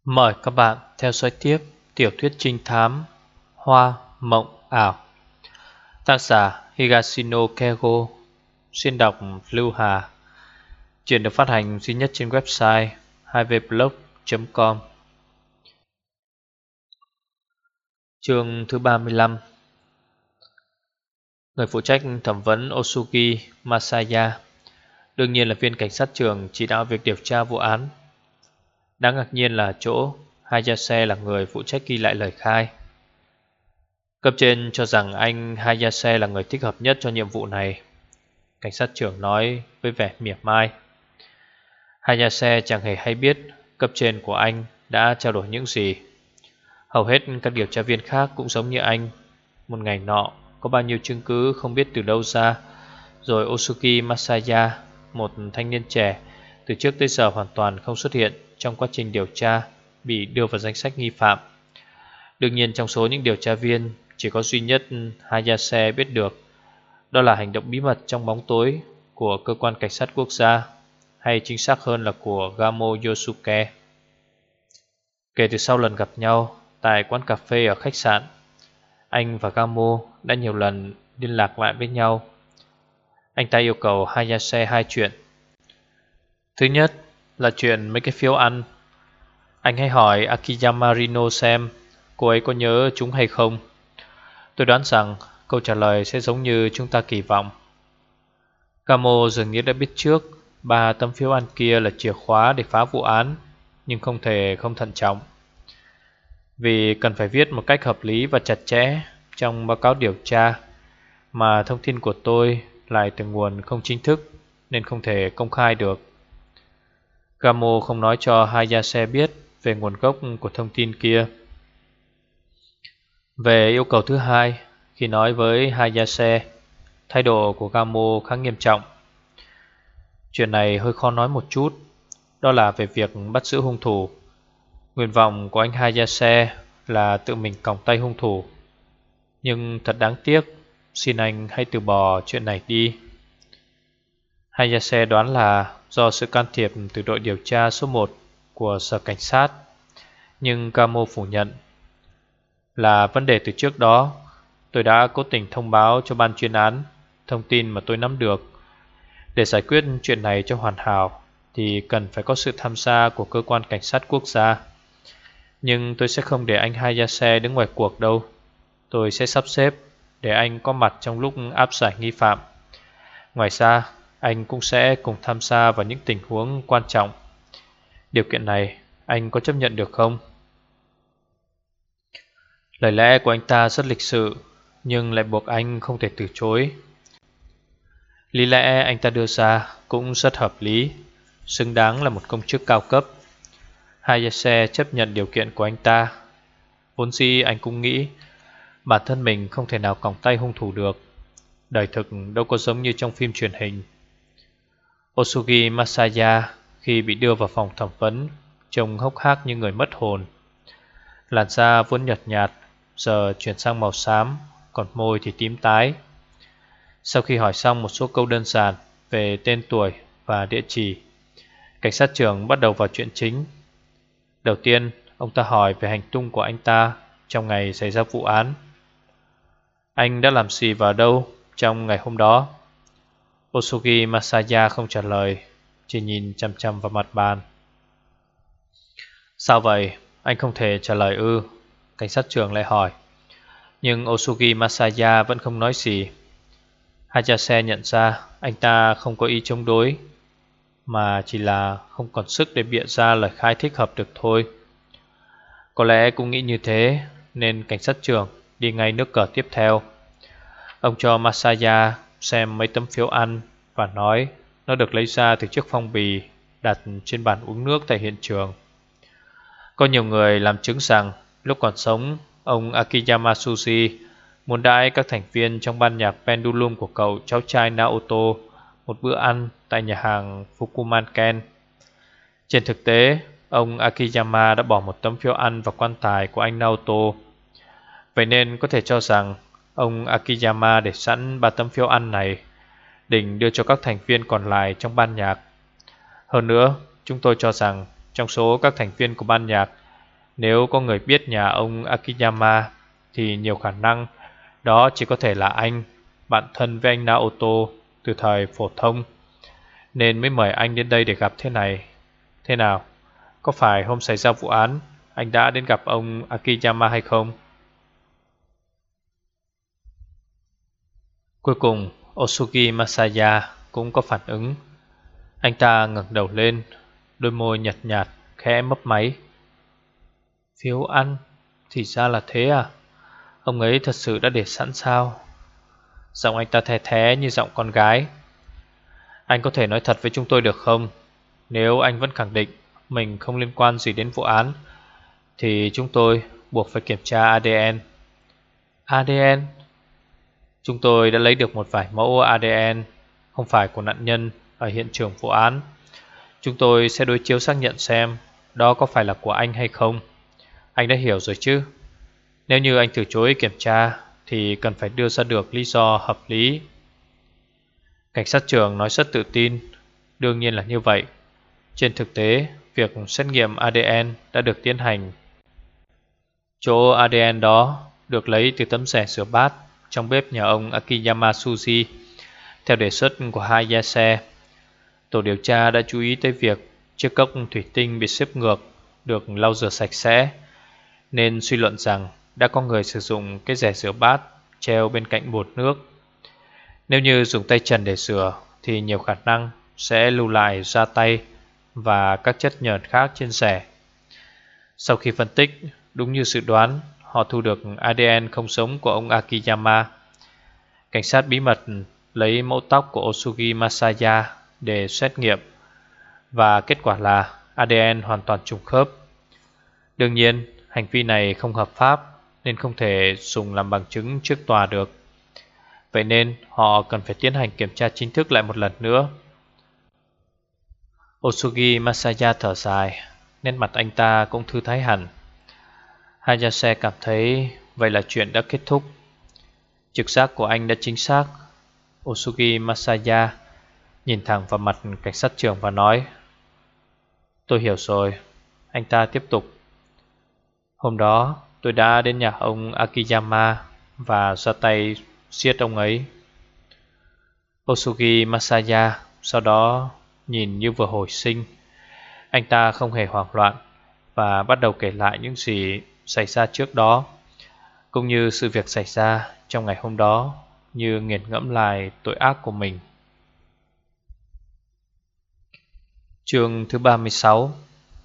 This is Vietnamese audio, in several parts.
Mời các bạn theo dõi tiếp tiểu thuyết trinh thám Hoa Mộng Ảo. Tác giả Higashino Kego. Xuyên đọc Lưu Hà. Chuyện được phát hành duy nhất trên website 2vblog.com. Chương thứ 35. Người phụ trách thẩm vấn Osugi Masaya đương nhiên là viên cảnh sát trưởng chỉ đạo việc điều tra vụ án. Đáng ngạc nhiên là chỗ Hayase là người phụ trách ghi lại lời khai. Cấp trên cho rằng anh Hayase là người thích hợp nhất cho nhiệm vụ này, cảnh sát trưởng nói với vẻ mỉa mai. Hayase chẳng hề hay biết cấp trên của anh đã trao đổi những gì. Hầu hết các điều tra viên khác cũng giống như anh. Một ngày nọ có bao nhiêu chứng cứ không biết từ đâu ra, rồi Osugi Masaya, một thanh niên trẻ từ trước tới giờ hoàn toàn không xuất hiện trong quá trình điều tra, bị đưa vào danh sách nghi phạm. Đương nhiên trong số những điều tra viên, chỉ có duy nhất Hayase biết được đó là hành động bí mật trong bóng tối của cơ quan cảnh sát quốc gia, hay chính xác hơn là của Gamo Yosuke. Kể từ sau lần gặp nhau tại quán cà phê ở khách sạn, anh và Gamo đã nhiều lần liên lạc lại với nhau. Anh ta yêu cầu Hayase hai chuyện. Thứ nhất là chuyện mấy cái phiếu ăn. Anh hãy hỏi Akiyama Rino xem cô ấy có nhớ chúng hay không. Tôi đoán rằng câu trả lời sẽ giống như chúng ta kỳ vọng. Gamo dường như đã biết trước 3 tấm phiếu ăn kia là chìa khóa để phá vụ án, nhưng không thể không thận trọng, vì cần phải viết một cách hợp lý và chặt chẽ trong báo cáo điều tra, mà thông tin của tôi lại từ nguồn không chính thức nên không thể công khai được. Gamo không nói cho Hayase biết về nguồn gốc của thông tin kia. Về yêu cầu thứ hai, khi nói với Hayase, thái độ của Gamo khá nghiêm trọng. Chuyện này hơi khó nói một chút, đó là về việc bắt giữ hung thủ. Nguyện vọng của anh Hayase là tự mình còng tay hung thủ, nhưng thật đáng tiếc, xin anh hãy từ bỏ chuyện này đi. Hayase đoán là do sự can thiệp từ đội điều tra số 1 của sở cảnh sát, nhưng Gamo phủ nhận là vấn đề từ trước đó. Tôi đã cố tình thông báo cho ban chuyên án thông tin mà tôi nắm được. Để giải quyết chuyện này cho hoàn hảo thì cần phải có sự tham gia của cơ quan cảnh sát quốc gia. Nhưng tôi sẽ không để anh Hayase đứng ngoài cuộc đâu. Tôi sẽ sắp xếp để anh có mặt trong lúc áp giải nghi phạm. Ngoài ra, anh cũng sẽ cùng tham gia vào những tình huống quan trọng. Điều kiện này anh có chấp nhận được không? Lời lẽ của anh ta rất lịch sự, nhưng lại buộc anh không thể từ chối. Lý lẽ anh ta đưa ra cũng rất hợp lý, xứng đáng là một công chức cao cấp. Hayase chấp nhận điều kiện của anh ta. Vốn dĩ anh cũng nghĩ bản thân mình không thể nào còng tay hung thủ được. Đời thực đâu có giống như trong phim truyền hình. Osugi Masaya khi bị đưa vào phòng thẩm vấn trông hốc hác như người mất hồn. Làn da vốn nhợt nhạt giờ chuyển sang màu xám, còn môi thì tím tái. Sau khi hỏi xong một số câu đơn giản về tên tuổi và địa chỉ, cảnh sát trưởng bắt đầu vào chuyện chính. Đầu tiên, ông ta hỏi về hành tung của anh ta trong ngày xảy ra vụ án. Anh đã làm gì và ở đâu trong ngày hôm đó? Osugi Masaya không trả lời, chỉ nhìn chằm chằm vào mặt bàn. Sao vậy? Anh không thể trả lời ư? Cảnh sát trưởng lại hỏi. Nhưng Osugi Masaya vẫn không nói gì. Hayase nhận ra anh ta không có ý chống đối, mà chỉ là không còn sức để bịa ra lời khai thích hợp được thôi. Có lẽ cũng nghĩ như thế, nên cảnh sát trưởng đi ngay nước cờ tiếp theo. Ông cho Masaya xem mấy tấm phiếu ăn và nói nó được lấy ra từ chiếc phong bì đặt trên bàn uống nước tại hiện trường. Có nhiều người làm chứng rằng lúc còn sống, ông Akiyama Sushi muốn đãi các thành viên trong ban nhạc Pendulum của cậu cháu trai Naoto một bữa ăn tại nhà hàng Fukumanken. Trên thực tế, ông Akiyama đã bỏ một tấm phiếu ăn vào quan tài của anh Naoto. Vậy nên có thể cho rằng ông Akiyama để sẵn 3 tấm phiếu ăn này, định đưa cho các thành viên còn lại trong ban nhạc. Hơn nữa, chúng tôi cho rằng trong số các thành viên của ban nhạc Nếu có người biết nhà ông Akiyama thì nhiều khả năng đó chỉ có thể là anh, bạn thân với anh Naoto từ thời phổ thông, nên mới mời anh đến đây để gặp thế này. Thế nào, có phải hôm xảy ra vụ án anh đã đến gặp ông Akiyama hay không? Cuối cùng Osugi Masaya cũng có phản ứng. Anh ta ngẩng đầu lên, đôi môi nhợt nhạt khẽ mấp máy. Phiếu ăn, thì ra là thế à? Ông ấy thật sự đã để sẵn sao? Giọng anh ta the thé như giọng con gái. Anh có thể nói thật với chúng tôi được không? Nếu anh vẫn khẳng định mình không liên quan gì đến vụ án thì chúng tôi buộc phải kiểm tra ADN. ADN? Chúng tôi đã lấy được một vài mẫu ADN, không phải của nạn nhân ở hiện trường vụ án. Chúng tôi sẽ đối chiếu xác nhận xem đó có phải là của anh hay không. Anh đã hiểu rồi chứ? Nếu như anh từ chối kiểm tra thì cần phải đưa ra được lý do hợp lý. Cảnh sát trưởng nói rất tự tin. Đương nhiên là như vậy. Trên thực tế, việc xét nghiệm ADN đã được tiến hành. Chỗ ADN đó được lấy từ tấm rẻ rửa bát trong bếp nhà ông Akiyama Suji. Theo đề xuất của Hayase, tổ điều tra đã chú ý tới việc chiếc cốc thủy tinh bị xếp ngược được lau rửa sạch sẽ, nên suy luận rằng đã có người sử dụng cái rẻ rửa bát treo bên cạnh bồn nước. Nếu như dùng tay trần để rửa thì nhiều khả năng sẽ lưu lại da tay và các chất nhờn khác trên rẻ. Sau khi phân tích, đúng như dự đoán, họ thu được ADN không sống của ông Akiyama. Cảnh sát bí mật lấy mẫu tóc của Osugi Masaya để xét nghiệm, và kết quả là ADN hoàn toàn trùng khớp. Đương nhiên, hành vi này không hợp pháp nên không thể dùng làm bằng chứng trước tòa được. Vậy nên họ cần phải tiến hành kiểm tra chính thức lại một lần nữa. Osugi Masaya thở dài, nét mặt anh ta cũng thư thái hẳn. Hayase cảm thấy vậy là chuyện đã kết thúc. Trực giác của anh đã chính xác. Osugi Masaya nhìn thẳng vào mặt cảnh sát trưởng và nói: Tôi hiểu rồi. Anh ta tiếp tục: Hôm đó tôi đã đến nhà ông Akiyama và ra tay giết ông ấy. Osugi Masaya sau đó nhìn như vừa hồi sinh. Anh ta không hề hoảng loạn và bắt đầu kể lại những gì xảy ra trước đó, cũng như sự việc xảy ra trong ngày hôm đó, như nghiền ngẫm lại tội ác của mình. Chương thứ 36.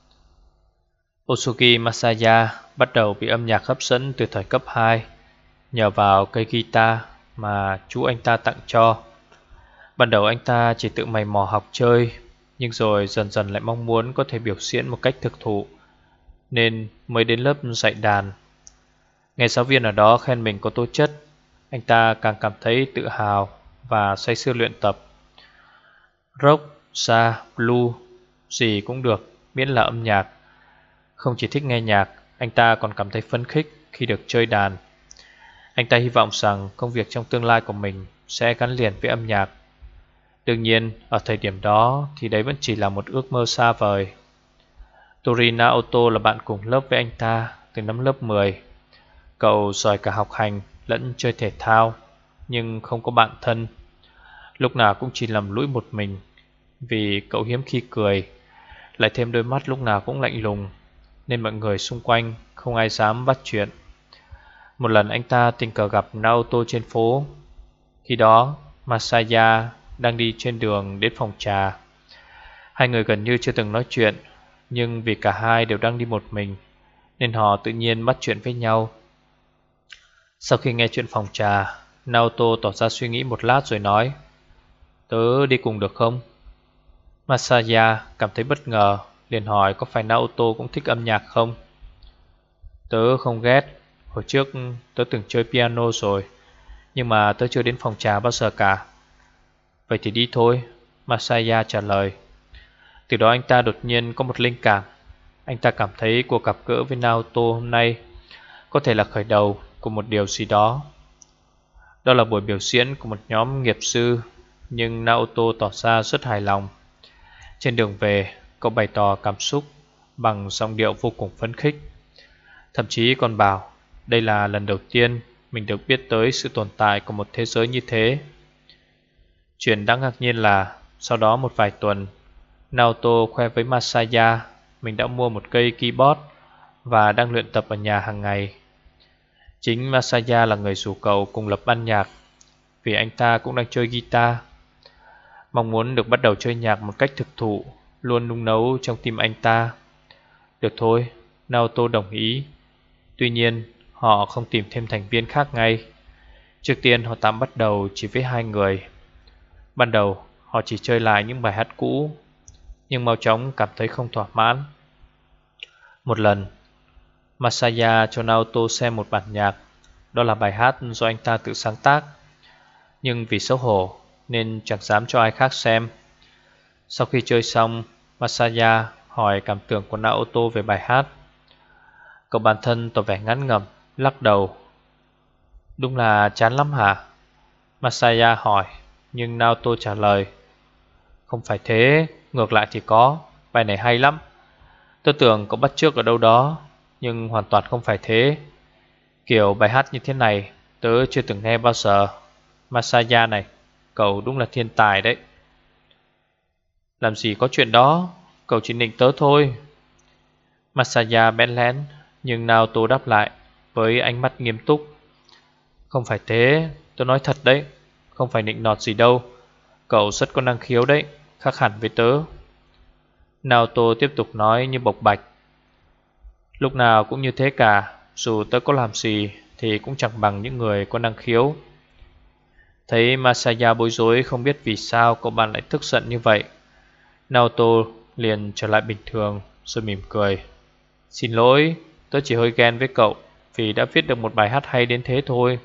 Osugi Masaya bắt đầu bị âm nhạc hấp dẫn từ thời cấp 2 nhờ vào cây guitar mà chú anh ta tặng cho. Ban đầu anh ta chỉ tự mày mò học chơi, nhưng rồi dần dần lại mong muốn có thể biểu diễn một cách thực thụ, nên mới đến lớp dạy đàn. Nghe giáo viên ở đó khen mình có tố chất, anh ta càng cảm thấy tự hào và say sưa luyện tập. Rock, jazz, blues, gì cũng được, miễn là âm nhạc. Không chỉ thích nghe nhạc, anh ta còn cảm thấy phấn khích khi được chơi đàn. Anh ta hy vọng rằng công việc trong tương lai của mình sẽ gắn liền với âm nhạc. Đương nhiên, ở thời điểm đó thì đấy vẫn chỉ là một ước mơ xa vời. Tori Naoto là bạn cùng lớp với anh ta từ năm lớp 10. Cậu giỏi cả học hành lẫn chơi thể thao, nhưng không có bạn thân. Lúc nào cũng chỉ lầm lũi một mình, vì cậu hiếm khi cười, lại thêm đôi mắt lúc nào cũng lạnh lùng, nên mọi người xung quanh không ai dám bắt chuyện. Một lần anh ta tình cờ gặp Naoto trên phố. Khi đó Masaya đang đi trên đường đến phòng trà. Hai người gần như chưa từng nói chuyện, nhưng vì cả hai đều đang đi một mình nên họ tự nhiên bắt chuyện với nhau. Sau khi nghe chuyện phòng trà, Naoto tỏ ra suy nghĩ một lát rồi nói: Tớ đi cùng được không? Masaya cảm thấy bất ngờ, liền hỏi có phải Naoto cũng thích âm nhạc không. Tớ không ghét, hồi trước tớ từng chơi piano rồi, nhưng mà tớ chưa đến phòng trà bao giờ cả. Vậy thì đi thôi, Masaya trả lời. Từ đó anh ta đột nhiên có một linh cảm. Anh ta cảm thấy cuộc gặp gỡ với Naoto hôm nay có thể là khởi đầu của một điều gì đó. Đó là buổi biểu diễn của một nhóm nghiệp dư, nhưng Naoto tỏ ra rất hài lòng. Trên đường về, cậu bày tỏ cảm xúc bằng giọng điệu vô cùng phấn khích. Thậm chí còn bảo đây là lần đầu tiên mình được biết tới sự tồn tại của một thế giới như thế. Chuyện đáng ngạc nhiên là sau đó một vài tuần, Naoto khoe với Masaya mình đã mua một cây keyboard và đang luyện tập ở nhà hàng ngày. Chính Masaya là người rủ cậu cùng lập ban nhạc, vì anh ta cũng đang chơi guitar. Mong muốn được bắt đầu chơi nhạc một cách thực thụ luôn nung nấu trong tim anh ta. Được thôi, Naoto đồng ý. Tuy nhiên, họ không tìm thêm thành viên khác ngay. Trước tiên họ tạm bắt đầu chỉ với 2 người. Ban đầu, họ chỉ chơi lại những bài hát cũ, nhưng mau chóng cảm thấy không thỏa mãn. Một lần, Masaya cho Naoto xem một bản nhạc. Đó là bài hát do anh ta tự sáng tác, nhưng vì xấu hổ nên chẳng dám cho ai khác xem. Sau khi chơi xong, Masaya hỏi cảm tưởng của Naoto về bài hát. Cậu bản thân tỏ vẻ ngán ngẩm, lắc đầu. Đúng là chán lắm hả? Masaya hỏi, nhưng Naoto trả lời. Không phải thế, ngược lại thì có. Bài này hay lắm. Tôi tưởng cậu bắt chước ở đâu đó, nhưng hoàn toàn không phải thế. Kiểu bài hát như thế này tớ chưa từng nghe bao giờ. Masaya này, cậu đúng là thiên tài đấy. Làm gì có chuyện đó, cậu chỉ nịnh tớ thôi. Masaya bẽn lẽn, nhưng Naoto đáp lại với ánh mắt nghiêm túc. Không phải thế, tớ nói thật đấy. Không phải nịnh nọt gì đâu. Cậu rất có năng khiếu đấy, khác hẳn với tớ. Naoto tiếp tục nói như bộc bạch. Lúc nào cũng như thế cả. Dù tớ có làm gì thì cũng chẳng bằng những người có năng khiếu. Thấy Masaya bối rối không biết vì sao cậu bạn lại tức giận như vậy, Naoto liền trở lại bình thường rồi mỉm cười. Xin lỗi, tớ chỉ hơi ghen với cậu vì đã viết được một bài hát hay đến thế thôi.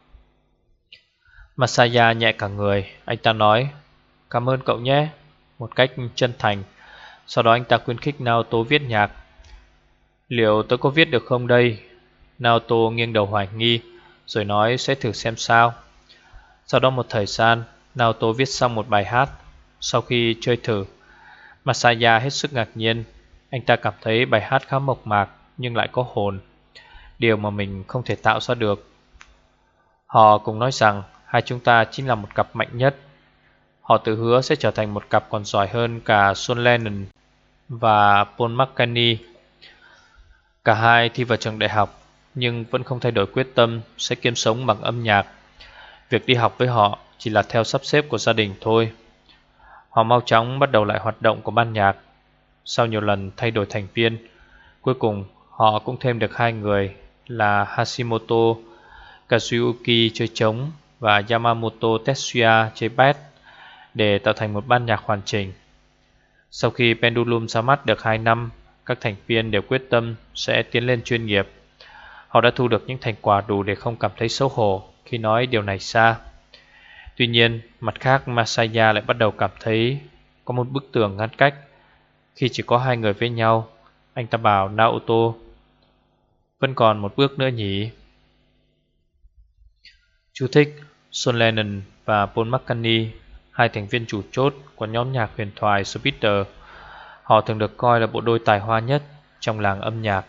Masaya nhẹ cả người, anh ta nói cảm ơn cậu nhé, một cách chân thành. Sau đó anh ta khuyến khích Naoto viết nhạc. Liệu tớ có viết được không đây? Naoto nghiêng đầu hoài nghi, rồi nói sẽ thử xem sao. Sau đó một thời gian, Naoto viết xong một bài hát. Sau khi chơi thử, Masaya hết sức ngạc nhiên. Anh ta cảm thấy bài hát khá mộc mạc nhưng lại có hồn, điều mà mình không thể tạo ra được. Họ cùng nói rằng hai chúng ta chính là một cặp mạnh nhất. Họ tự hứa sẽ trở thành một cặp còn giỏi hơn cả John Lennon và Paul McCartney. Cả hai thi vào trường đại học nhưng vẫn không thay đổi quyết tâm sẽ kiếm sống bằng âm nhạc. Việc đi học với họ chỉ là theo sắp xếp của gia đình thôi. Họ mau chóng bắt đầu lại hoạt động của ban nhạc. Sau nhiều lần thay đổi thành viên, cuối cùng họ cũng thêm được 2 người là Hashimoto Kazuyuki chơi trống và Yamamoto Tetsuya chơi bass để tạo thành một ban nhạc hoàn chỉnh. Sau khi Pendulum ra mắt được 2 năm, các thành viên đều quyết tâm sẽ tiến lên chuyên nghiệp. Họ đã thu được những thành quả đủ để không cảm thấy xấu hổ khi nói điều này ra. Tuy nhiên, mặt khác Masaya lại bắt đầu cảm thấy có một bức tường ngăn cách. Khi chỉ có 2 người với nhau, anh ta bảo Naoto, vẫn còn một bước nữa nhỉ? Chú thích: John Lennon và Paul McCartney, 2 thành viên chủ chốt của nhóm nhạc huyền thoại The Beatles. Họ thường được coi là bộ đôi tài hoa nhất trong làng âm nhạc.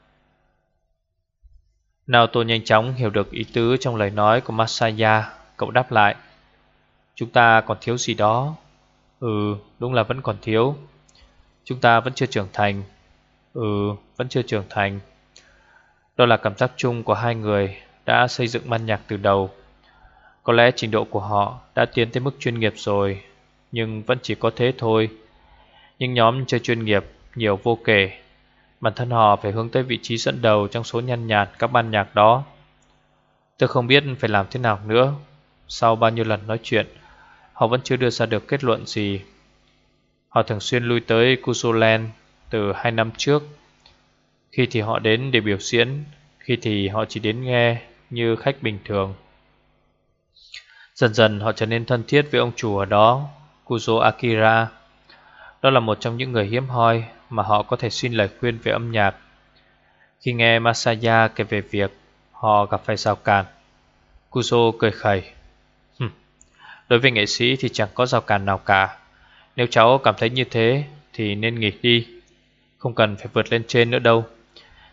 Naoto nhanh chóng hiểu được ý tứ trong lời nói của Masaya. Cậu đáp lại, chúng ta còn thiếu gì đó. Đúng là vẫn còn thiếu. Chúng ta vẫn chưa trưởng thành. Vẫn chưa trưởng thành. Đó là cảm giác chung của 2 người đã xây dựng ban nhạc từ đầu. Có lẽ trình độ của họ đã tiến tới mức chuyên nghiệp rồi, nhưng vẫn chỉ có thế thôi. Nhưng nhóm chơi chuyên nghiệp nhiều vô kể. Bản thân họ phải hướng tới vị trí dẫn đầu trong số nhan nhạt các ban nhạc đó. Tôi không biết phải làm thế nào nữa. Sau bao nhiêu lần nói chuyện, họ vẫn chưa đưa ra được kết luận gì. Họ thường xuyên lui tới Kuzoland từ 2 năm trước. Khi thì họ đến để biểu diễn, khi thì họ chỉ đến nghe như khách bình thường. Dần dần họ trở nên thân thiết với ông chủ ở đó, Kuzo Akira. Đó là một trong những người hiếm hoi mà họ có thể xin lời khuyên về âm nhạc. Khi nghe Masaya kể về việc họ gặp phải rào cản, Kuzo cười khẩy. Đối với nghệ sĩ thì chẳng có rào cản nào cả. Nếu cháu cảm thấy như thế thì nên nghỉ đi, không cần phải vượt lên trên nữa đâu.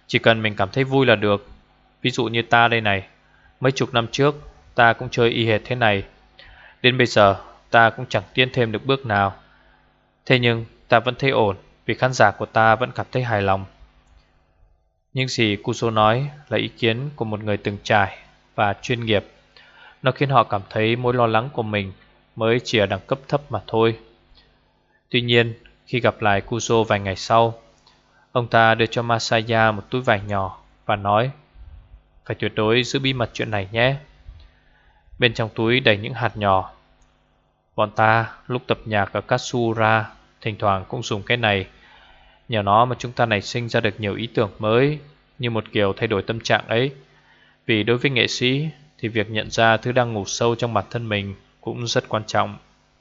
Chỉ cần mình cảm thấy vui là được. Ví dụ như ta đây này, mấy chục năm trước ta cũng chơi y hệt thế này. Đến bây giờ ta cũng chẳng tiến thêm được bước nào. Thế nhưng ta vẫn thấy ổn, vì khán giả của ta vẫn cảm thấy hài lòng. Những gì Kuso nói là ý kiến của một người từng trải và chuyên nghiệp. Nó khiến họ cảm thấy mối lo lắng của mình mới chỉ ở đẳng cấp thấp mà thôi. Tuy nhiên, khi gặp lại Kuso vài ngày sau, ông ta đưa cho Masaya một túi vải nhỏ và nói: phải tuyệt đối giữ bí mật chuyện này nhé. Bên trong túi đầy những hạt nhỏ. Bọn ta lúc tập nhạc ở Katsura thỉnh thoảng cũng dùng cái này. Nhờ nó mà chúng ta nảy sinh ra được nhiều ý tưởng mới, như một kiểu thay đổi tâm trạng ấy. Vì đối với nghệ sĩ thì việc nhận ra thứ đang ngủ sâu trong bản thân mình cũng rất quan trọng.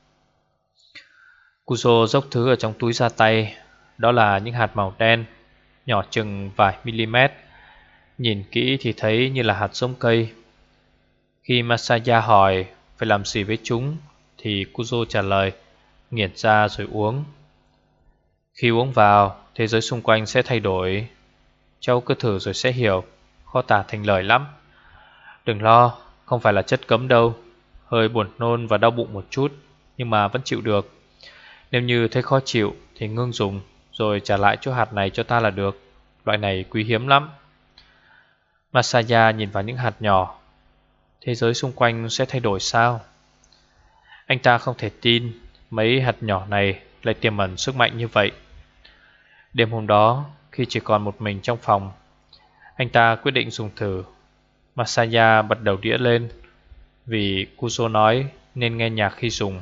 Kuso dốc thứ ở trong túi ra tay. Đó là những hạt màu đen, nhỏ chừng vài mm. Nhìn kỹ thì thấy như là hạt giống cây. Khi Masaya hỏi phải làm gì với chúng, thì Kuso trả lời: nghiền ra rồi uống. Khi uống vào, thế giới xung quanh sẽ thay đổi. Cháu cứ thử rồi sẽ hiểu, khó tả thành lời lắm. Đừng lo, không phải là chất cấm đâu. Hơi buồn nôn và đau bụng một chút, nhưng mà vẫn chịu được. Nếu như thấy khó chịu thì ngưng dùng, rồi trả lại chỗ hạt này cho ta là được. Loại này quý hiếm lắm. Masaya nhìn vào những hạt nhỏ. Thế giới xung quanh sẽ thay đổi sao? Anh ta không thể tin mấy hạt nhỏ này lại tiềm ẩn sức mạnh như vậy. Đêm hôm đó, khi chỉ còn một mình trong phòng, anh ta quyết định dùng thử. Masaya bật đầu đĩa lên, vì Kuso nói nên nghe nhạc khi dùng.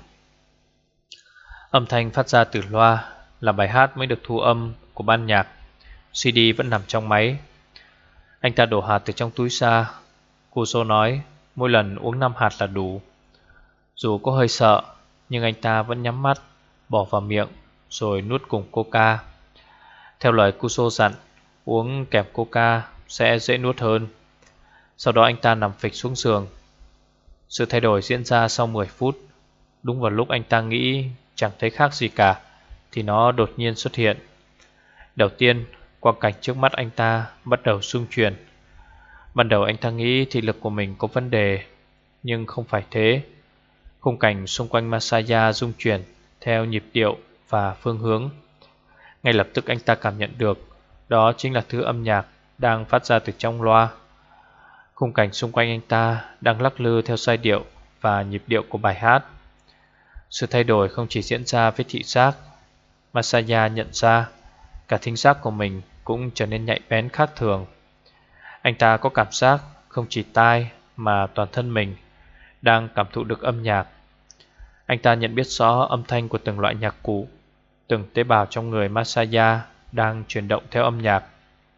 Âm thanh phát ra từ loa là bài hát mới được thu âm của ban nhạc. CD vẫn nằm trong máy. Anh ta đổ hạt từ trong túi ra. Kuso nói mỗi lần uống 5 hạt là đủ. Dù có hơi sợ, nhưng anh ta vẫn nhắm mắt, bỏ vào miệng, rồi nuốt cùng coca. Theo lời Kuso dặn, uống kèm coca sẽ dễ nuốt hơn. Sau đó anh ta nằm phịch xuống giường. Sự thay đổi diễn ra sau 10 phút. Đúng vào lúc anh ta nghĩ chẳng thấy khác gì cả, thì nó đột nhiên xuất hiện. Đầu tiên, quang cảnh trước mắt anh ta bắt đầu xung chuyển. Ban đầu anh ta nghĩ thị lực của mình có vấn đề, nhưng không phải thế. Khung cảnh xung quanh Masaya rung chuyển theo nhịp điệu và phương hướng. Ngay lập tức anh ta cảm nhận được đó chính là thứ âm nhạc đang phát ra từ trong loa. Khung cảnh xung quanh anh ta đang lắc lư theo giai điệu và nhịp điệu của bài hát. Sự thay đổi không chỉ diễn ra với thị giác. Masaya nhận ra cả thính giác của mình cũng trở nên nhạy bén khác thường. Anh ta có cảm giác không chỉ tai mà toàn thân mình đang cảm thụ được âm nhạc. Anh ta nhận biết rõ âm thanh của từng loại nhạc cụ. Từng tế bào trong người Masaya đang chuyển động theo âm nhạc.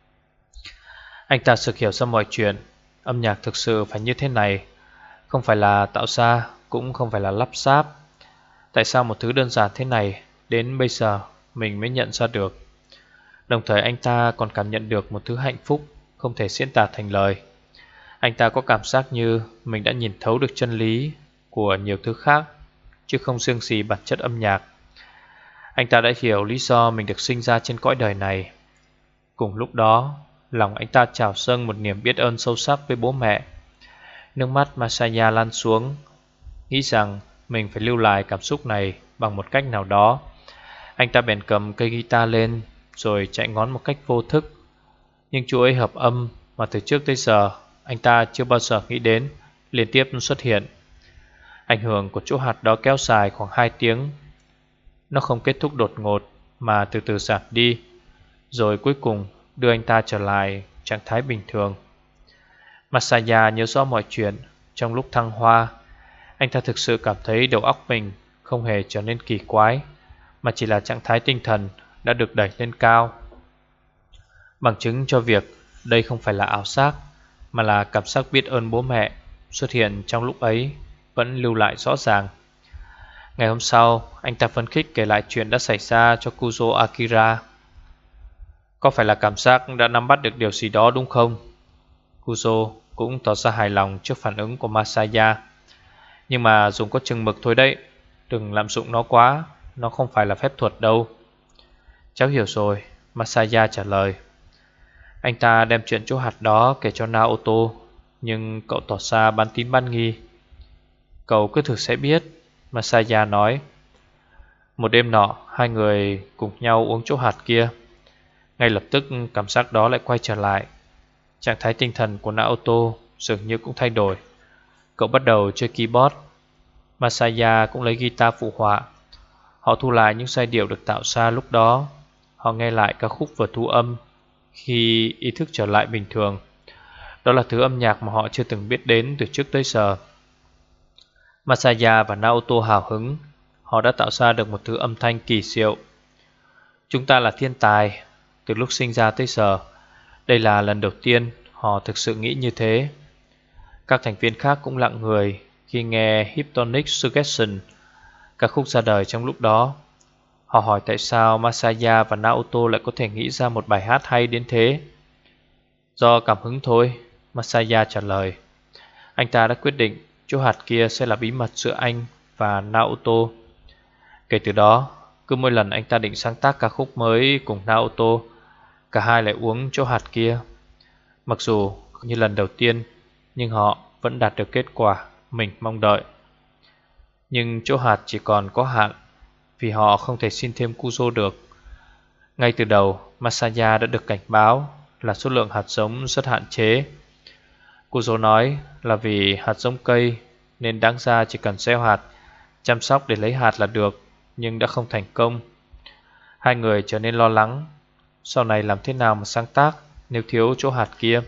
Anh ta sực hiểu ra mọi chuyện. Âm nhạc thực sự phải như thế này, không phải là tạo ra, cũng không phải là lắp ráp. Tại sao một thứ đơn giản thế này đến bây giờ mình mới nhận ra được? Đồng thời anh ta còn cảm nhận được một thứ hạnh phúc không thể diễn tả thành lời. Anh ta có cảm giác như mình đã nhìn thấu được chân lý của nhiều thứ khác, chứ không riêng gì bản chất âm nhạc. Anh ta đã hiểu lý do mình được sinh ra trên cõi đời này. Cùng lúc đó, lòng anh ta trào dâng một niềm biết ơn sâu sắc với bố mẹ. Nước mắt Masaya lan xuống. Nghĩ rằng mình phải lưu lại cảm xúc này bằng một cách nào đó. Anh ta bèn cầm cây guitar lên, rồi chạy ngón một cách vô thức. Nhưng chuỗi hợp âm mà từ trước tới giờ anh ta chưa bao giờ nghĩ đến liên tiếp xuất hiện. Ảnh hưởng của chỗ hạt đó kéo dài khoảng 2 tiếng. Nó không kết thúc đột ngột mà từ từ giảm đi, rồi cuối cùng đưa anh ta trở lại trạng thái bình thường. Masaya nhớ rõ mọi chuyện. Trong lúc thăng hoa, anh ta thực sự cảm thấy đầu óc mình không hề trở nên kỳ quái, mà chỉ là trạng thái tinh thần đã được đẩy lên cao. Bằng chứng cho việc đây không phải là ảo giác, mà là cảm giác biết ơn bố mẹ xuất hiện trong lúc ấy vẫn lưu lại rõ ràng. Ngày hôm sau, anh ta phấn khích kể lại chuyện đã xảy ra cho Kuzo Akira. Có phải là cảm giác đã nắm bắt được điều gì đó đúng không? Kuzo cũng tỏ ra hài lòng trước phản ứng của Masaya. Nhưng mà dùng có chừng mực thôi đấy, đừng lạm dụng nó quá, nó không phải là phép thuật đâu. Cháu hiểu rồi, Masaya trả lời. Anh ta đem chuyện chỗ hạt đó kể cho Naoto, nhưng cậu tỏ ra bán tín bán nghi. Cậu cứ thử sẽ biết, Masaya nói. Một đêm nọ, hai người cùng nhau uống chỗ hạt kia. Ngay lập tức cảm giác đó lại quay trở lại. Trạng thái tinh thần của Naoto dường như cũng thay đổi. Cậu bắt đầu chơi keyboard. Masaya cũng lấy guitar phụ họa. Họ thu lại những giai điệu được tạo ra lúc đó. Họ nghe lại ca khúc vừa thu âm khi ý thức trở lại bình thường. Đó là thứ âm nhạc mà họ chưa từng biết đến từ trước tới giờ. Masaya và Naoto hào hứng. Họ đã tạo ra được một thứ âm thanh kỳ diệu. Chúng ta là thiên tài. Từ lúc sinh ra tới giờ, đây là lần đầu tiên họ thực sự nghĩ như thế. Các thành viên khác cũng lặng người khi nghe Hypnotic Suggestion, ca khúc ra đời trong lúc đó. Họ hỏi tại sao Masaya và Naoto lại có thể nghĩ ra một bài hát hay đến thế. Do cảm hứng thôi, Masaya trả lời. Anh ta đã quyết định chỗ hạt kia sẽ là bí mật giữa anh và Naoto. Kể từ đó, cứ mỗi lần anh ta định sáng tác ca khúc mới cùng Naoto, cả hai lại uống chỗ hạt kia. Mặc dù như lần đầu tiên, nhưng họ vẫn đạt được kết quả mình mong đợi. Nhưng chỗ hạt chỉ còn có hạn, vì họ không thể xin thêm Kuzo được. Ngay từ đầu, Masaya đã được cảnh báo là số lượng hạt giống rất hạn chế. Kuzo nói là vì hạt giống cây nên đáng ra chỉ cần gieo hạt, chăm sóc để lấy hạt là được, nhưng đã không thành công. Hai người trở nên lo lắng, sau này làm thế nào mà sáng tác nếu thiếu chỗ hạt kia.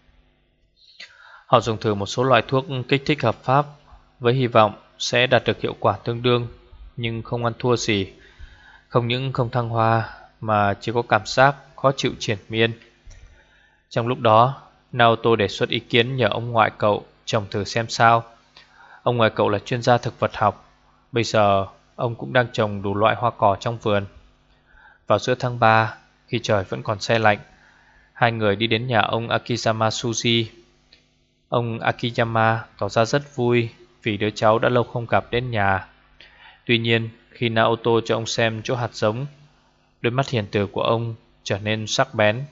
Họ dùng thử một số loại thuốc kích thích hợp pháp với hy vọng sẽ đạt được hiệu quả tương đương, nhưng không ăn thua gì. Không những không thăng hoa mà chỉ có cảm giác khó chịu triền miên. Trong lúc đó, Naoto đề xuất ý kiến nhờ ông ngoại cậu trồng thử xem sao. Ông ngoại cậu là chuyên gia thực vật học. Bây giờ ông cũng đang trồng đủ loại hoa cỏ trong vườn. Vào giữa tháng 3, khi trời vẫn còn se lạnh, hai người đi đến nhà ông Akiyama Suji. Ông Akiyama tỏ ra rất vui vì đứa cháu đã lâu không gặp đến nhà. Tuy nhiên, khi Naoto cho ông xem chỗ hạt giống, đôi mắt hiền từ của ông trở nên sắc bén.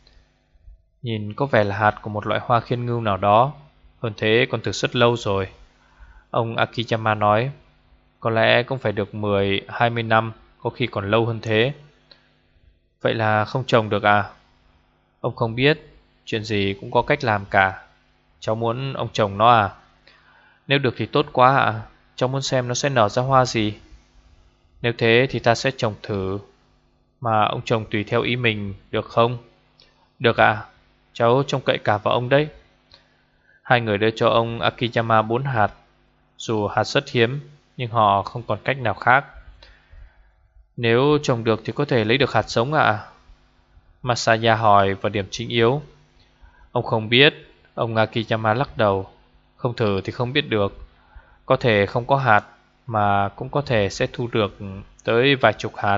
Nhìn có vẻ là hạt của một loại hoa khiên ngưu nào đó. Hơn thế còn từ rất lâu rồi, ông Akiyama nói. Có lẽ cũng phải được 10-20 năm, có khi còn lâu hơn thế. Vậy là không trồng được à? Ông không biết, chuyện gì cũng có cách làm cả. Cháu muốn ông trồng nó à? Nếu được thì tốt quá ạ. Cháu muốn xem nó sẽ nở ra hoa gì. Nếu thế thì ta sẽ trồng thử. Mà ông trồng tùy theo ý mình, được không? Được ạ. Cháu trông cậy cả vào ông đấy. Hai người đưa cho ông Akiyama 4 hạt. Dù hạt rất hiếm, nhưng họ không còn cách nào khác. Nếu trồng được thì có thể lấy được hạt giống ạ? Masaya hỏi vào điểm chính yếu. Ông không biết. Ông Akiyama lắc đầu. Không thử thì không biết được. Có thể không có hạt, mà cũng có thể sẽ thu được tới vài chục hạt.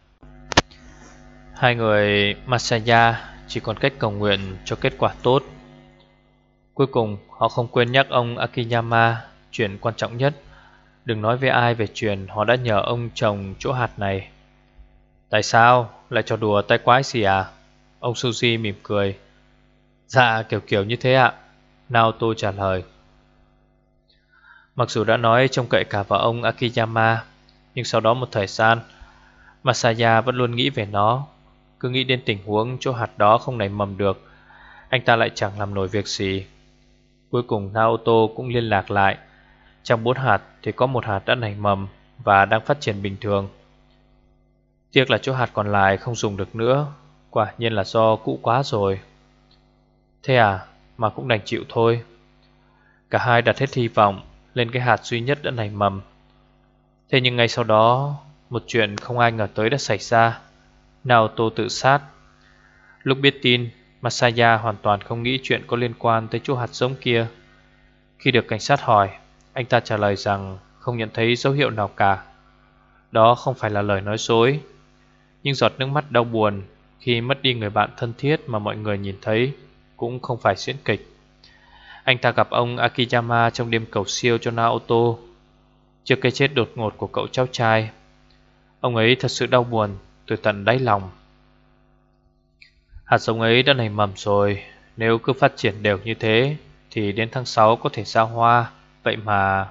Hai người Masaya chỉ còn cách cầu nguyện cho kết quả tốt. Cuối cùng họ không quên nhắc ông Akiyama chuyện quan trọng nhất. Đừng nói với ai về chuyện họ đã nhờ ông trồng chỗ hạt này. Tại sao lại trò đùa tai quái gì à? Ông Suji mỉm cười. Dạ kiểu kiểu như thế ạ. Naoto trả lời. Mặc dù đã nói trông cậy cả vào ông Akiyama, nhưng sau đó một thời gian, Masaya vẫn luôn nghĩ về nó. Cứ nghĩ đến tình huống chỗ hạt đó không nảy mầm được, anh ta lại chẳng làm nổi việc gì. Cuối cùng Naoto cũng liên lạc lại. Trong 4 hạt thì có 1 hạt đã nảy mầm và đang phát triển bình thường. Tiếc là chỗ hạt còn lại không dùng được nữa. Quả nhiên là do cũ quá rồi. Thế à, mà cũng đành chịu thôi. Cả hai đặt hết hy vọng lên cái hạt duy nhất đã nảy mầm. Thế nhưng ngay sau đó, một chuyện không ai ngờ tới đã xảy ra. Naoto tự sát. Lúc biết tin, Masaya hoàn toàn không nghĩ chuyện có liên quan tới chỗ hạt giống kia. Khi được cảnh sát hỏi, anh ta trả lời rằng không nhận thấy dấu hiệu nào cả. Đó không phải là lời nói dối. Nhưng giọt nước mắt đau buồn khi mất đi người bạn thân thiết mà mọi người nhìn thấy cũng không phải diễn kịch. Anh ta gặp ông Akiyama trong đêm cầu siêu cho Naoto, trước cái chết đột ngột của cậu cháu trai. Ông ấy thật sự đau buồn từ tận đáy lòng. Hạt giống ấy đã nảy mầm rồi. Nếu cứ phát triển đều như thế thì đến tháng 6 có thể ra hoa. Vậy mà...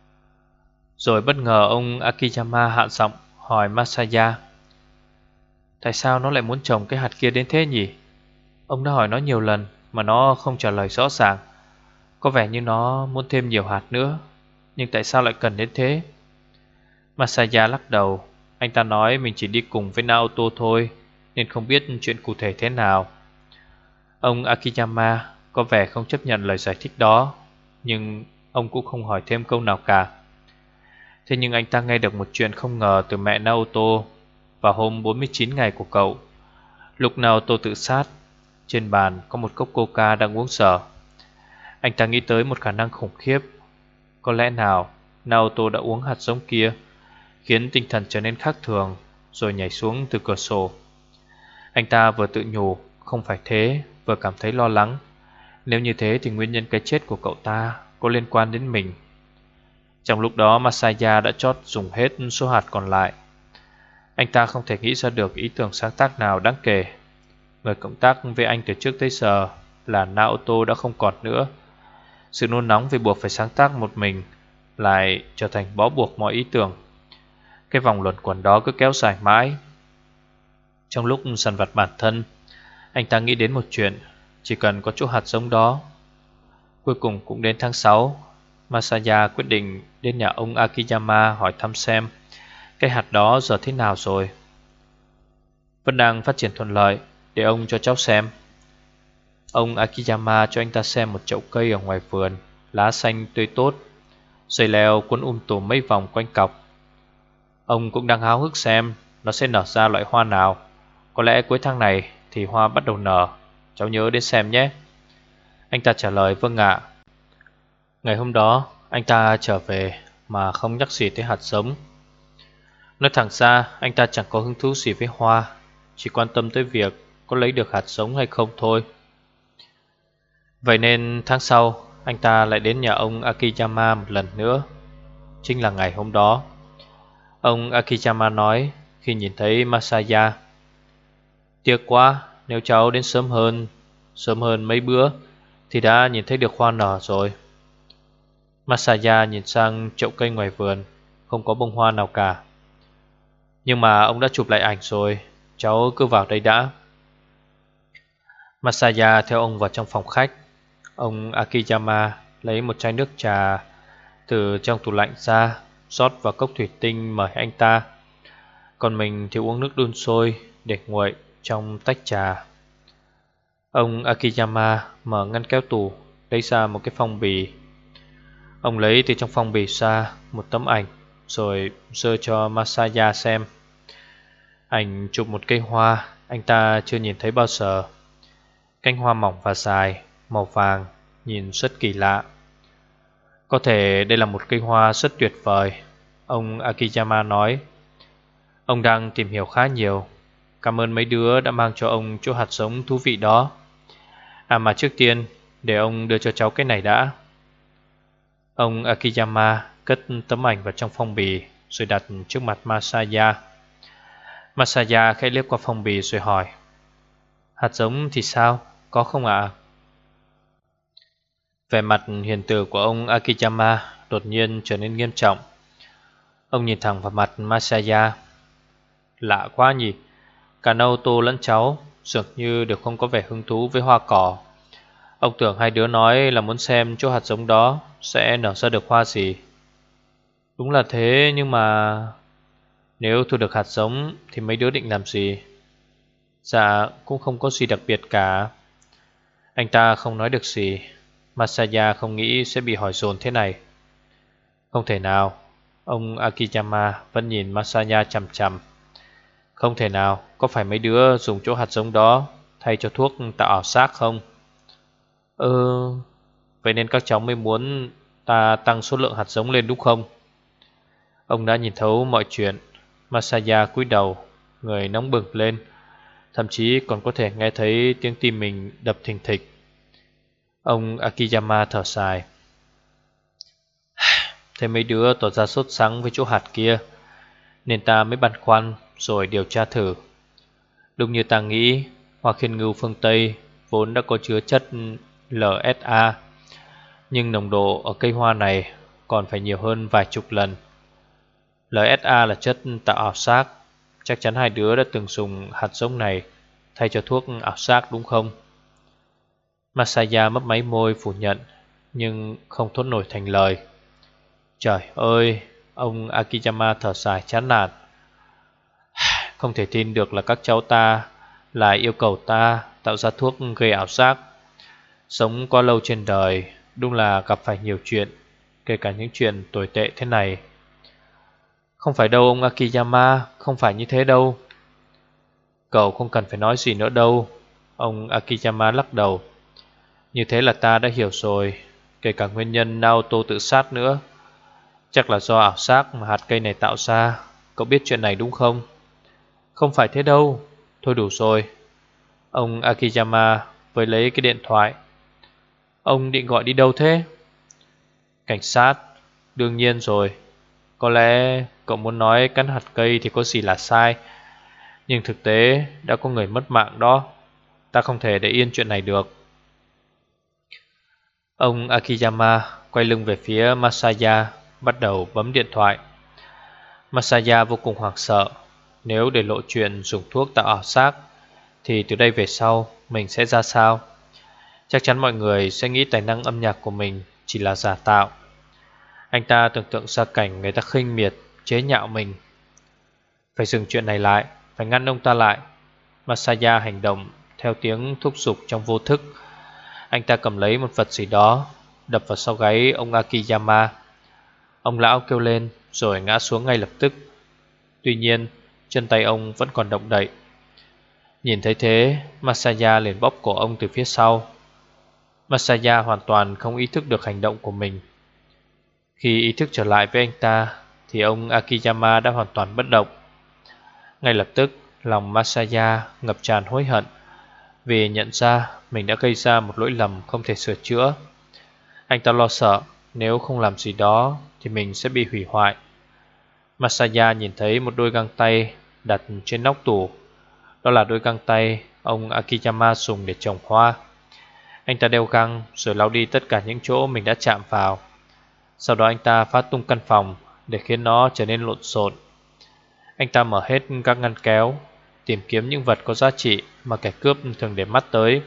Rồi bất ngờ ông Akiyama hạ giọng hỏi Masaya: tại sao nó lại muốn trồng cái hạt kia đến thế nhỉ? Ông đã hỏi nó nhiều lần mà nó không trả lời rõ ràng. Có vẻ như nó muốn thêm nhiều hạt nữa. Nhưng tại sao lại cần đến thế? Masaya lắc đầu. Anh ta nói mình chỉ đi cùng với Naoto thôi, nên không biết chuyện cụ thể thế nào. Ông Akiyama có vẻ không chấp nhận lời giải thích đó, nhưng ông cũng không hỏi thêm câu nào cả. Thế nhưng anh ta nghe được một chuyện không ngờ từ mẹ Naoto vào hôm 49 ngày của cậu. Lúc Naoto tự sát, trên bàn có một cốc coca đang uống dở. Anh ta nghĩ tới một khả năng khủng khiếp. Có lẽ nào Naoto đã uống hạt giống kia, khiến tinh thần trở nên khác thường, rồi nhảy xuống từ cửa sổ. Anh ta vừa tự nhủ không phải thế, vừa cảm thấy lo lắng. Nếu như thế thì nguyên nhân cái chết của cậu ta có liên quan đến mình. Trong lúc đó Masaya đã chót dùng hết số hạt còn lại. Anh ta không thể nghĩ ra được ý tưởng sáng tác nào đáng kể. Người cộng tác với anh từ trước tới giờ là Naoto đã không còn nữa. Sự nôn nóng vì buộc phải sáng tác một mình lại trở thành bó buộc mọi ý tưởng. Cái vòng luẩn quẩn đó cứ kéo dài mãi. Trong lúc dằn vặt bản thân, anh ta nghĩ đến một chuyện: chỉ cần có chỗ hạt giống đó. Cuối cùng cũng đến tháng 6, Masaya quyết định đến nhà ông Akiyama hỏi thăm xem cái hạt đó giờ thế nào rồi. Vẫn đang phát triển thuận lợi, để ông cho cháu xem. Ông Akiyama cho anh ta xem một chậu cây ở ngoài vườn, lá xanh tươi tốt, dây leo quấn tùm mấy vòng quanh cọc. Ông cũng đang háo hức xem nó sẽ nở ra loại hoa nào. Có lẽ cuối tháng này thì hoa bắt đầu nở. Cháu nhớ đến xem nhé. Anh ta trả lời vâng ạ. Ngày hôm đó anh ta trở về mà không nhắc gì tới hạt giống. Nói thẳng ra anh ta chẳng có hứng thú gì với hoa, chỉ quan tâm tới việc có lấy được hạt giống hay không thôi. Vậy nên tháng sau anh ta lại đến nhà ông Akiyama một lần nữa. Chính là ngày hôm đó. Ông Akiyama nói khi nhìn thấy Masaya: tiếc quá, nếu cháu đến sớm hơn mấy bữa thì đã nhìn thấy được hoa nở rồi. Masaya nhìn sang chậu cây ngoài vườn, không có bông hoa nào cả. Nhưng mà ông đã chụp lại ảnh rồi, cháu cứ vào đây đã. Masaya theo ông vào trong phòng khách. Ông Akiyama lấy một chai nước trà từ trong tủ lạnh ra, rót vào cốc thủy tinh mời anh ta. Còn mình thì uống nước đun sôi để nguội trong tách trà. Ông Akiyama mở ngăn kéo tủ, lấy ra một cái phong bì. Ông lấy từ trong phong bì ra một tấm ảnh, rồi giơ cho Masaya xem. Ảnh chụp một cây hoa anh ta chưa nhìn thấy bao giờ. Cánh hoa mỏng và dài, màu vàng, nhìn rất kỳ lạ. Có thể đây là một cây hoa rất tuyệt vời, ông Akiyama nói. Ông đang tìm hiểu khá nhiều. Cảm ơn mấy đứa đã mang cho ông chỗ hạt giống thú vị đó. À mà trước tiên, để ông đưa cho cháu cái này đã. Ông Akiyama cất tấm ảnh vào trong phong bì, rồi đặt trước mặt Masaya. Masaya khẽ liếc qua phong bì rồi hỏi: hạt giống thì sao? Có không ạ? Vẻ mặt hiền từ của ông Akiyama đột nhiên trở nên nghiêm trọng. Ông nhìn thẳng vào mặt Masaya. Lạ quá nhỉ, cả Naoto lẫn cháu dường như đều không có vẻ hứng thú với hoa cỏ. Ông tưởng hai đứa nói là muốn xem chỗ hạt giống đó sẽ nở ra được hoa gì. Đúng là thế, nhưng mà nếu thu được hạt giống thì mấy đứa định làm gì? Dạ cũng không có gì đặc biệt cả. Anh ta không nói được gì. Masaya không nghĩ sẽ bị hỏi dồn thế này. Không thể nào. Ông Akiyama vẫn nhìn Masaya chằm chằm. Không thể nào. Có phải mấy đứa dùng chỗ hạt giống đó thay cho thuốc tạo ảo giác không? Vậy nên các cháu mới muốn ta tăng số lượng hạt giống lên đúng không? Ông đã nhìn thấu mọi chuyện. Masaya cúi đầu, người nóng bừng lên, thậm chí còn có thể nghe thấy tiếng tim mình đập thình thịch. Ông Akiyama thở dài. Thế mấy đứa tỏ ra sốt sắng với chỗ hạt kia, nên ta mới băn khoăn rồi điều tra thử. Đúng như ta nghĩ, Hoa khiên ngưu phương Tây vốn đã có chứa chất LSA, nhưng nồng độ ở cây hoa này còn phải nhiều hơn vài chục lần. LSA là chất tạo ảo giác. Chắc chắn hai đứa đã từng dùng hạt giống này thay cho thuốc ảo giác đúng không? Masaya mấp máy môi phủ nhận, nhưng không thốt nổi thành lời. Trời ơi, ông Akiyama thở dài chán nản. Không thể tin được là các cháu ta lại yêu cầu ta tạo ra thuốc gây ảo giác. Sống quá lâu trên đời, đúng là gặp phải nhiều chuyện, kể cả những chuyện tồi tệ thế này. Không phải đâu ông Akiyama, không phải như thế đâu. Cậu không cần phải nói gì nữa đâu. Ông Akiyama lắc đầu. Như thế là ta đã hiểu rồi, kể cả nguyên nhân Naoto tự sát nữa. Chắc là do ảo giác mà hạt cây này tạo ra. Cậu biết chuyện này đúng không? Không phải thế đâu. Thôi đủ rồi. Ông Akiyama với lấy cái điện thoại. Ông định gọi đi đâu thế? Cảnh sát. Đương nhiên rồi. Có lẽ cậu muốn nói cắn hạt cây thì có gì là sai, nhưng thực tế đã có người mất mạng đó. Ta không thể để yên chuyện này được. Ông Akiyama quay lưng về phía Masaya, bắt đầu bấm điện thoại. Masaya vô cùng hoảng sợ. Nếu để lộ chuyện dùng thuốc tạo ảo giác thì từ đây về sau mình sẽ ra sao? Chắc chắn mọi người sẽ nghĩ tài năng âm nhạc của mình chỉ là giả tạo. Anh ta tưởng tượng ra cảnh người ta khinh miệt, chế nhạo mình. Phải dừng chuyện này lại, phải ngăn ông ta lại. Masaya hành động theo tiếng thúc giục trong vô thức. Anh ta cầm lấy một vật gì đó, đập vào sau gáy ông Akiyama. Ông lão kêu lên rồi ngã xuống ngay lập tức. Tuy nhiên chân tay ông vẫn còn động đậy. Nhìn thấy thế, Masaya liền bóp cổ ông từ phía sau. Masaya hoàn toàn không ý thức được hành động của mình. Khi ý thức trở lại với anh ta thì ông Akiyama đã hoàn toàn bất động. Ngay lập tức lòng Masaya ngập tràn hối hận vì nhận ra mình đã gây ra một lỗi lầm không thể sửa chữa. Anh ta lo sợ nếu không làm gì đó thì mình sẽ bị hủy hoại. Masaya nhìn thấy một đôi găng tay đặt trên nóc tủ. Đó là đôi găng tay ông Akiyama dùng để trồng hoa. Anh ta đeo găng rồi lau đi tất cả những chỗ mình đã chạm vào. Sau đó anh ta phá tung căn phòng để khiến nó trở nên lộn xộn. Anh ta mở hết các ngăn kéo, tìm kiếm những vật có giá trị mà kẻ cướp thường để mắt tới.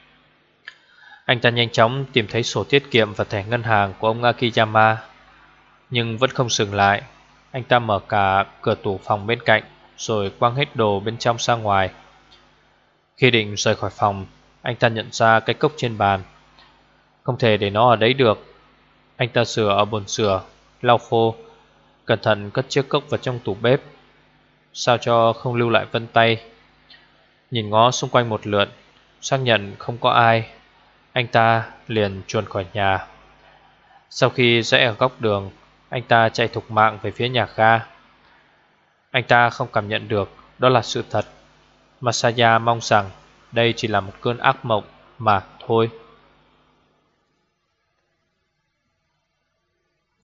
Anh ta nhanh chóng tìm thấy sổ tiết kiệm và thẻ ngân hàng của ông Akiyama. Nhưng vẫn không dừng lại. Anh ta mở cả cửa tủ phòng bên cạnh rồi quăng hết đồ bên trong ra ngoài. Khi định rời khỏi phòng, anh ta nhận ra cái cốc trên bàn. Không thể để nó ở đấy được. Anh ta sửa ở bồn sửa, lau khô, cẩn thận cất chiếc cốc vào trong tủ bếp, sao cho không lưu lại vân tay. Nhìn ngó xung quanh một lượt, xác nhận không có ai, anh ta liền chuồn khỏi nhà. Sau khi rẽ ở góc đường, anh ta chạy thục mạng về phía nhà ga. Anh ta không cảm nhận được đó là sự thật. Masaya mong rằng đây chỉ là một cơn ác mộng mà thôi.